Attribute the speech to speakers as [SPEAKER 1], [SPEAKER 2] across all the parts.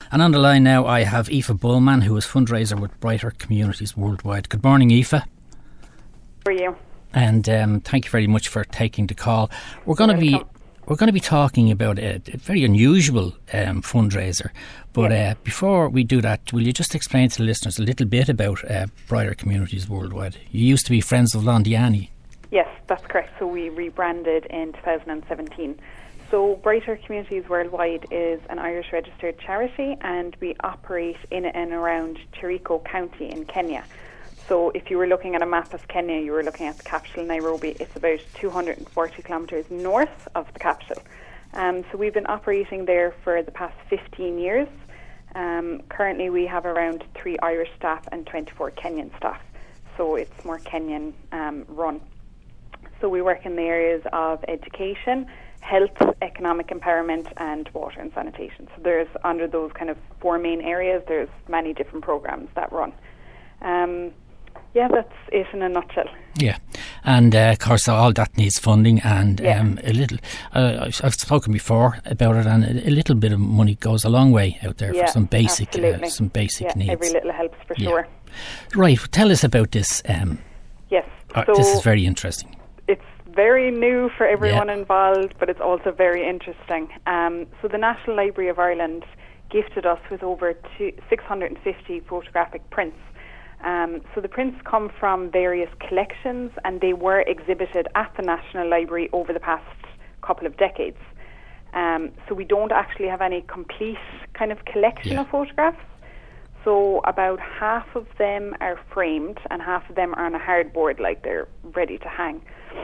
[SPEAKER 1] And on the line now I have Aoife Bullman, who is fundraiser with Brighter Communities Worldwide. Good morning, Aoife.
[SPEAKER 2] How are you?
[SPEAKER 1] And thank you very much for taking the call. We're going to be talking about a very unusual fundraiser. But before we do that, will you just explain to the listeners a little bit about Brighter Communities Worldwide? You used to be Friends of Londiani.
[SPEAKER 2] Yes, that's correct. So we rebranded in 2017. So Brighter Communities Worldwide is an Irish registered charity, and we operate in and around Cheriko County in Kenya. So if you were looking at a map of Kenya, you were looking at the capital, Nairobi. It's about 240 kilometres north of the capital. So we've been operating there for the past 15 years. Currently we have around 3 Irish staff and 24 Kenyan staff. So it's more Kenyan run. So we work in the areas of education, health, economic empowerment, and water and sanitation. So there's, under those kind of 4 main areas, there's many different programs that run. That's it in a nutshell. Yeah,
[SPEAKER 1] and of course all that needs funding, and a little. I've spoken before about it, and a little bit of money goes a long way out there for some basic needs.
[SPEAKER 2] Every little helps for sure.
[SPEAKER 1] Right, tell us about this.
[SPEAKER 2] Yes,
[SPEAKER 1] so this is very interesting.
[SPEAKER 2] It's very new for everyone involved, but it's also very interesting. So the National Library of Ireland gifted us with over 650 photographic prints. So the prints come from various collections, and they were exhibited at the National Library over the past couple of decades. So we don't actually have any complete kind of collection of photographs. So about half of them are framed and half of them are on a hardboard, like they're ready to hang.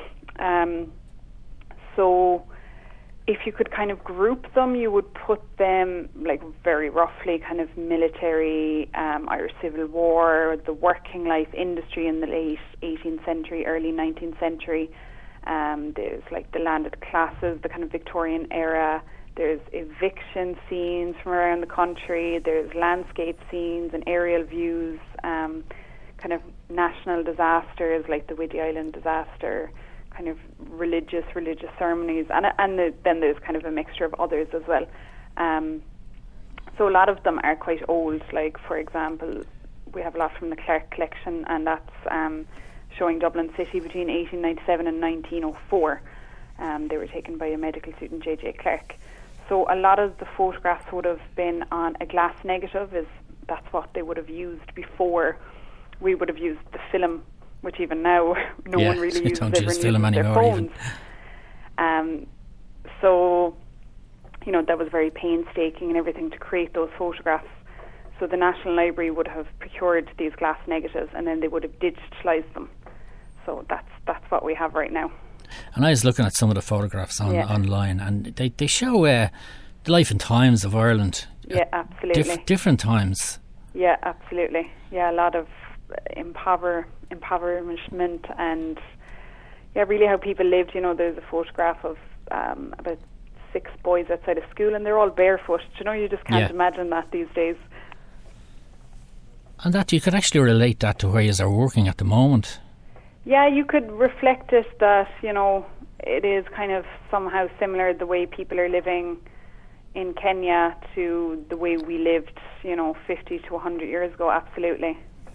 [SPEAKER 2] So if you could kind of group them, you would put them, like, very roughly kind of military, Irish Civil War, the working life industry in the late 18th century, early 19th century. There's like the landed classes, the kind of Victorian era. There's eviction scenes from around the country. There's landscape scenes and aerial views, kind of national disasters like the Whiddy Island disaster, kind of religious ceremonies, and then there's kind of a mixture of others as well. So a lot of them are quite old. Like, for example, we have a lot from the Clark collection, and that's showing Dublin City between 1897 and 1904. They were taken by a medical student, J.J. Clark. So a lot of the photographs would have been on a glass negative, that's what they would have used before we would have used the film, which even now no one really uses. Everyone uses film anymore, their phones. So, that was very painstaking and everything to create those photographs. So the National Library would have procured these glass negatives, and then they would have digitalised them. So that's what we have right now.
[SPEAKER 1] And I was looking at some of the photographs online, and they show the life and times of Ireland.
[SPEAKER 2] Yeah, absolutely.
[SPEAKER 1] Different times.
[SPEAKER 2] Yeah, absolutely. Yeah, a lot of empowerment, and really how people lived. There's a photograph of about 6 boys outside of school, and they're all barefoot. You just can't imagine that these days.
[SPEAKER 1] And that you could actually relate that to where you are working at the moment.
[SPEAKER 2] Yeah, you could reflect it that, it is kind of somehow similar the way people are living in Kenya to the way we lived, 50 to 100 years ago, absolutely.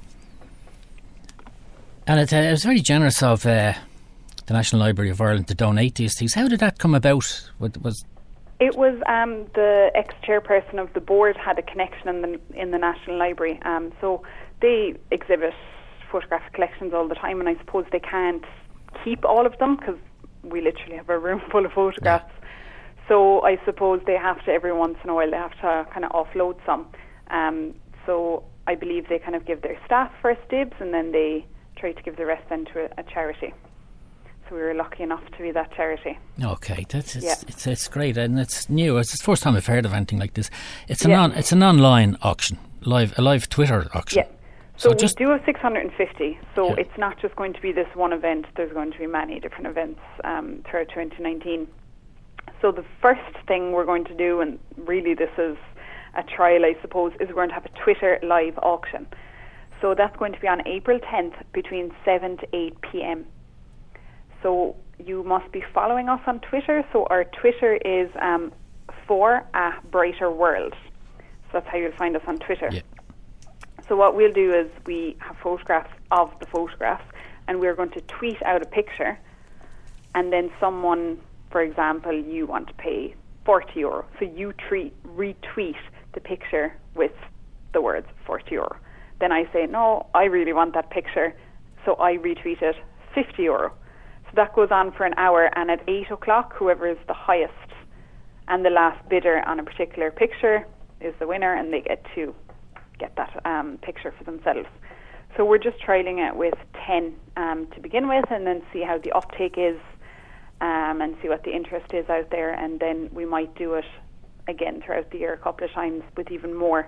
[SPEAKER 2] And
[SPEAKER 1] it was very generous of the National Library of Ireland to donate these things. How did that come about? It was
[SPEAKER 2] the ex-chairperson of the board had a connection in the National Library. So they exhibit photographic collections all the time, and I suppose they can't keep all of them because we literally have a room full of photographs. So I suppose they have to, every once in a while, they have to kind of offload some. So I believe they kind of give their staff first dibs, and then they try to give the rest then to a charity. So we were lucky enough to be that charity.
[SPEAKER 1] Okay, it's great, and it's new. It's the first time I've heard of anything like this. It's an online auction, a live Twitter auction.
[SPEAKER 2] Yeah. So we do have 650. So it's not just going to be this one event. There's going to be many different events throughout 2019. So the first thing we're going to do, and really this is a trial, I suppose, is we're going to have a Twitter live auction. So that's going to be on April 10th between 7 to 8 p.m. So you must be following us on Twitter. So our Twitter is @BrighterWorld. So that's how you'll find us on Twitter.
[SPEAKER 1] Yeah.
[SPEAKER 2] So what we'll do is we have photographs of the photographs, and we're going to tweet out a picture, and then someone, for example, you want to pay €40, so you retweet the picture with the words €40. Then I say, no, I really want that picture, so I retweet it, €50. So that goes on for an hour, and at 8 o'clock, whoever is the highest and the last bidder on a particular picture is the winner, and they get to get that picture for themselves. So we're just trialling it with 10 to begin with, and then see how the uptake is, and see what the interest is out there, and then we might do it again throughout the year a couple of times with even more.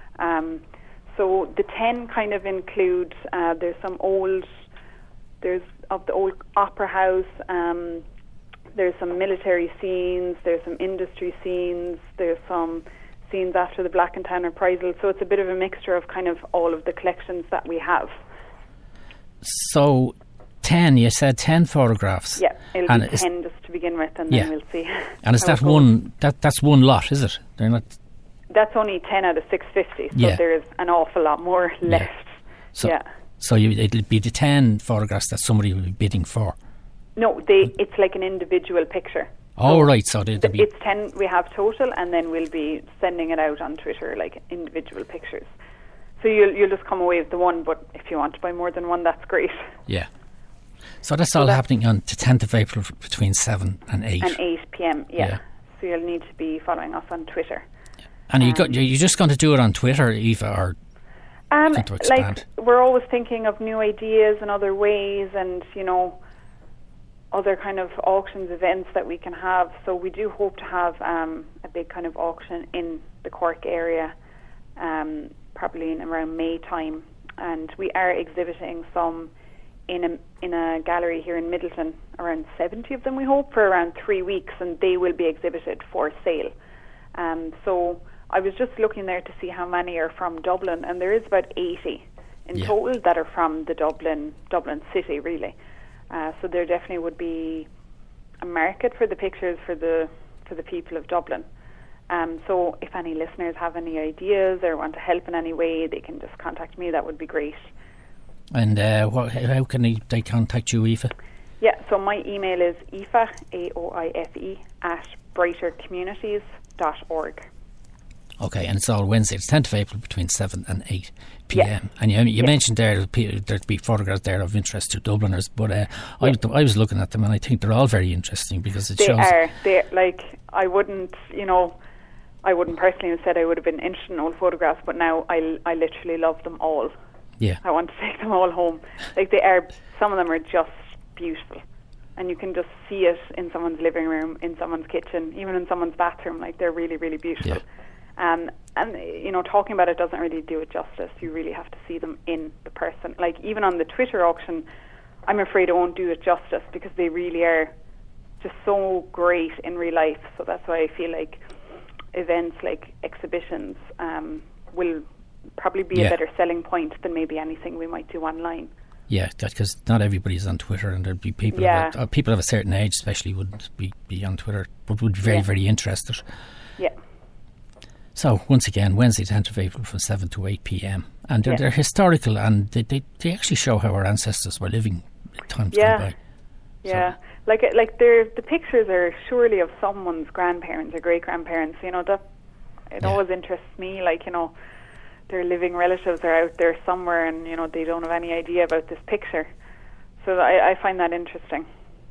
[SPEAKER 2] So the 10 kind of include, there's of the old opera house, there's some military scenes, there's some industry scenes, there's some scenes after the Black and Tan reprisal, so it's a bit of a mixture of kind of all of the collections that we have.
[SPEAKER 1] So 10, you said 10 photographs.
[SPEAKER 2] Yeah, it'll be 10 just to begin with, and then we'll see.
[SPEAKER 1] And is that one, that's one lot, is it? They're not...
[SPEAKER 2] That's only 10 out of 650, so there's an awful lot more left.
[SPEAKER 1] So it'll be the 10 photographs that somebody will be bidding for?
[SPEAKER 2] No, it's like an individual picture.
[SPEAKER 1] Oh, so right, so there'll be...
[SPEAKER 2] It's 10 we have total, and then we'll be sending it out on Twitter like individual pictures. So you'll just come away with the one, but if you want to buy more than one, that's great.
[SPEAKER 1] Yeah. So that's all happening on the 10th of April between 7 and 8.
[SPEAKER 2] And 8 p.m, yeah. So you'll need to be following us on Twitter.
[SPEAKER 1] And you're just going to do it on Twitter, Aoife, or going to expand?
[SPEAKER 2] Like, we're always thinking of new ideas and other ways, and, you know, other kind of auctions, events that we can have. So we do hope to have a big kind of auction in the Cork area, probably in around May time. And we are exhibiting some in a gallery here in Midleton, around 70 of them, we hope, for around 3 weeks, and they will be exhibited for sale. So I was just looking there to see how many are from Dublin, and there is about 80 in total that are from the Dublin city, really. So there definitely would be a market for the pictures for the people of Dublin. So if any listeners have any ideas or want to help in any way, they can just contact me. That would be great. And
[SPEAKER 1] how can they contact you, Aoife?
[SPEAKER 2] Yeah, so my email is Aoife, AOIFE, @brightercommunities.org.
[SPEAKER 1] Okay, and it's all Wednesday. It's 10th of April between 7 and 8 p.m. And you mentioned there'd be photographs there of interest to Dubliners, but I was looking at them, and I think they're all very interesting because it shows...
[SPEAKER 2] They're like, I wouldn't personally have said I would have been interested in old photographs, but now I literally love them all.
[SPEAKER 1] Yeah.
[SPEAKER 2] I want to take them all home. Like, some of them are just beautiful. And you can just see it in someone's living room, in someone's kitchen, even in someone's bathroom. Like, they're really, really beautiful.
[SPEAKER 1] Yeah.
[SPEAKER 2] And, you know, talking about it doesn't really do it justice. You really have to see them in the person. Like, even on the Twitter auction, I'm afraid I won't do it justice because they really are just so great in real life. So that's why I feel like events like exhibitions will probably be a better selling point than maybe anything we might do online.
[SPEAKER 1] Yeah, because not everybody's on Twitter, and there'd be people of a certain age especially wouldn't be on Twitter, but would be very, very interested.
[SPEAKER 2] Yeah.
[SPEAKER 1] So, once again, Wednesday, 10th of April from 7 to 8 p.m. And they're historical, and they actually show how our ancestors were living times gone by.
[SPEAKER 2] Yeah. So. Like the pictures are surely of someone's grandparents or great-grandparents. You know, it always interests me, like, you know, their living relatives are out there somewhere, and, you know, they don't have any idea about this picture. So I find that interesting.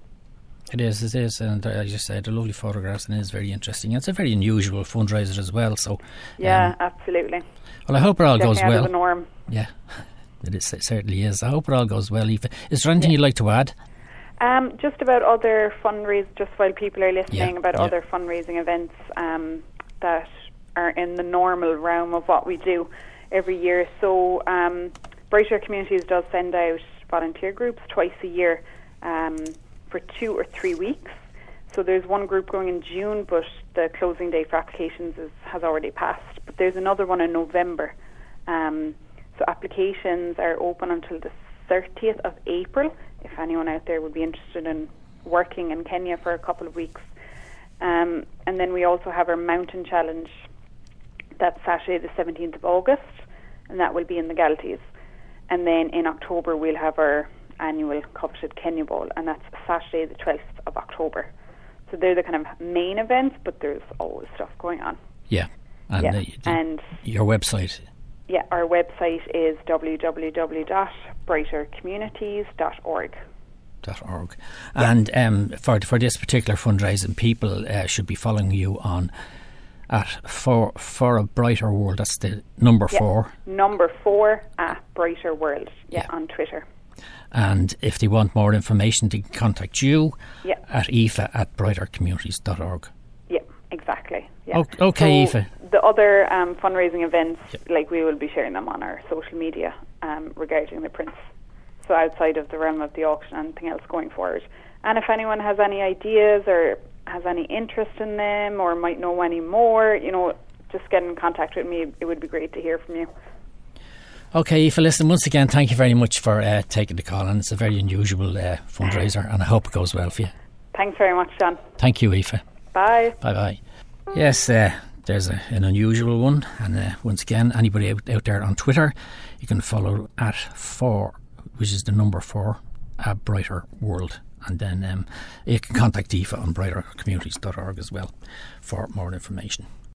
[SPEAKER 1] It is, and I just said they're lovely photographs, and it is very interesting. It's a very unusual fundraiser as well. So
[SPEAKER 2] absolutely.
[SPEAKER 1] Well, I hope it all goes well.
[SPEAKER 2] Out of the norm.
[SPEAKER 1] Yeah, it certainly is. I hope it all goes well, Aoife. Is there anything you'd like to add?
[SPEAKER 2] Just about other fundraisers, just while people are listening, about other fundraising events that are in the normal realm of what we do every year. So Brighter Communities does send out volunteer groups twice a year for 2 or 3 weeks. So there's one group going in June, but the closing date for applications has already passed. But there's another one in November. So applications are open until the 30th of April, if anyone out there would be interested in working in Kenya for a couple of weeks. And then we also have our Mountain Challenge That's Saturday the 17th of August, and that will be in the Galties. And then in October we'll have our annual coveted Kenya Bowl, and that's Saturday the 12th of October. So they're the kind of main events, but there's always stuff going on.
[SPEAKER 1] Yeah. And,
[SPEAKER 2] and
[SPEAKER 1] your website?
[SPEAKER 2] Yeah, our website is www.brightercommunities.org.
[SPEAKER 1] .org. And for this particular fundraising, people should be following you on at for a Brighter World. That's the number 4.
[SPEAKER 2] Number 4 at Brighter World. On Twitter.
[SPEAKER 1] And if they want more information, they can contact you at aoife@brightercommunities.org.
[SPEAKER 2] Yeah, exactly. Yeah.
[SPEAKER 1] Okay,
[SPEAKER 2] so
[SPEAKER 1] Aoife.
[SPEAKER 2] The other fundraising events, like we will be sharing them on our social media regarding the prints. So outside of the realm of the auction, anything else going forward. And if anyone has any ideas or has any interest in them or might know any more, just get in contact with me. It would be great to hear from you.
[SPEAKER 1] Okay, Aoife, listen, once again, thank you very much for taking the call, and it's a very unusual fundraiser, and I hope it goes well for you.
[SPEAKER 2] Thanks very much, John.
[SPEAKER 1] Thank you, Aoife.
[SPEAKER 2] Bye.
[SPEAKER 1] Bye-bye. Yes, there's an unusual one, and once again, anybody out there on Twitter, you can follow at 4, which is the number 4, at Brighter World, and then you can contact Aoife on brightercommunities.org as well for more information.